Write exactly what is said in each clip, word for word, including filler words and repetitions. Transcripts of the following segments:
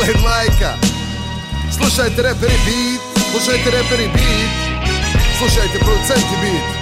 Ej majka, slušajte reperi beat, slušajte reperi beat, slušajte producenti beat.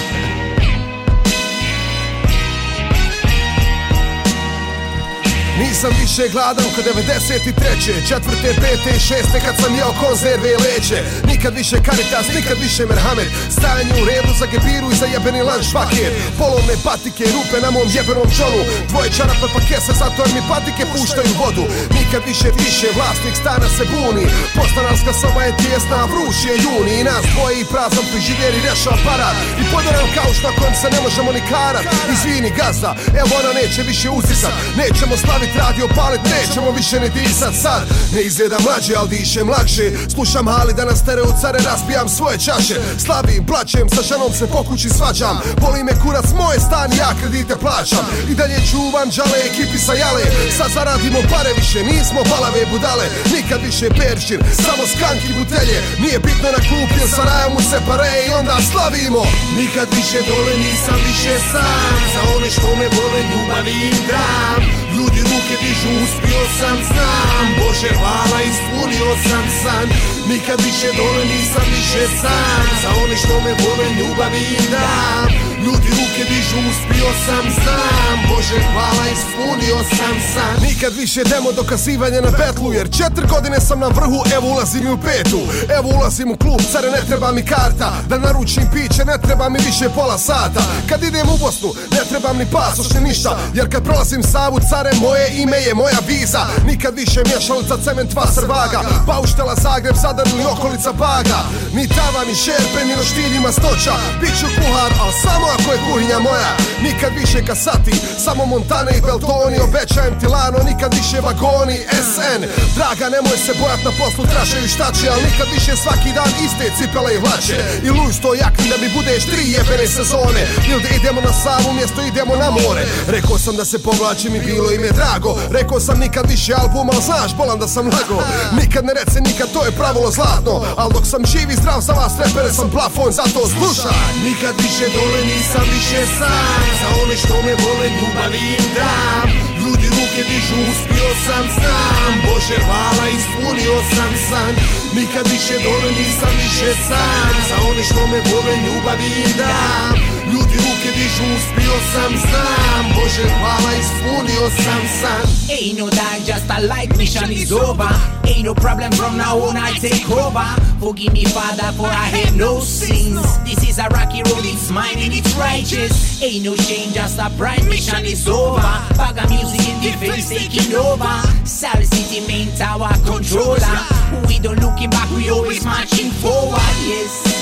Nisam više gladan ko devedeset treće Četvrte, pete i šeste kad sam jeo konzerve i leće. Nikad više Caritas, nikad više Merhamet. Stajanje u redu za gebiru i za jebeni lunch paket. Polovne patike i rupe na mom jebenom čolu. Dvoje čarape pa kese zato jer mi patike puštaju vodu. Nikad više više, vlasnik stana se buni. Postanarska soba je tijesna, a vruć je juni. I nas dvoje i prazan frižider i rešao aparat. I podaram kauč na kojem se ne možemo ni karat. Izvini gazda, evo ona neće više uzisat. Nećemo slaviti radio palit, nećemo više ni disat sad. Ne izgleda mlađe, al dišem lakše. Slušam hali da nas tere u care, raspijam svoje čaše. Slavim, plaćem, sa ženom se po kući svađam. Boli me kurac, moje stan, ja kredite plaćam. I dalje čuvam džale, ekipi sa jale. Sad zaradimo pare, više nismo balave budale. Nikad više peršir, samo skanki butelje. Nije bitno na klupi, jer Sarajevo se pare i onda slavimo. Nikad više dole nisam više sam. Za one što me vole ljubav im dam. Ljudi ruke dižu, uspio sam, znam. Bože hvala, ispunio sam san. Nikad više dole nisam više sam. Za one što me vole ljubav im dam. Ljudi ruke dižu, uspio sam, znam. Bože hvala, ispunio sam san. Nikad više demo dokazivanja na betlu, jer četiri godine sam na vrhu, evo ulazim i u petu. Evo ulazim u klub, care ne treba mi karta. Da naručim piće, ne treba mi više pola sata. Kad idem u Bosnu, ne trebam ni pasoš ni ništa. Jer kad prolazim Savu, care, moje ime je moja viza. Nikad više mješalica, cement, vaser, vaga. Bauštela, Zagreb, Zadar ili okolica Baga. Ni tava, ni šerpe, ni roštilj, mastoća. Biću kuhar, al samo ako je kuhinja moja. Nikad više kasati, samo Montane i Beltoni. Obećajem ti lano, nikad više vagoni. S N, draga nemoj se bojat, na poslu trašaju štače. Al nikad više svaki dan iste cipele i hlače. I luj sto jakni da mi budeš tri jebene sezone. Ili da idemo na Savu, mjesto idemo na more. Rekao sam da se povlačim i bilo im je drago. Rekao sam nikad više albuma, al znaš, bolan da sam lago. Nikad ne rece nikad, to je pravilo zlatno. Al dok sam živ i zdrav za vas repere sam plafon, zato slušaj. Nikad više dole nisam više sam. Za one što me vole ljubav im dam. Ljudi ruke dižu, uspio sam, znam. Bože hvala, ispunio sam san. Nikad više dole nisam više sam. Za one što me vole ljubav im dam. Ljudi ruke dižu, uspio sam, znam. Bože hvala, ispunio sam san. Ain't no die, just a light mission is over. Ain't no problem from now on, I take over. Forgive me, Father, for I have no sins. This is a rocky road, it's mine and it's righteous. Ain't no shame, just a bright mission is over. Baga music in defense taking over. Sal City main tower controller. We don't looking back, we always marching forward, yes.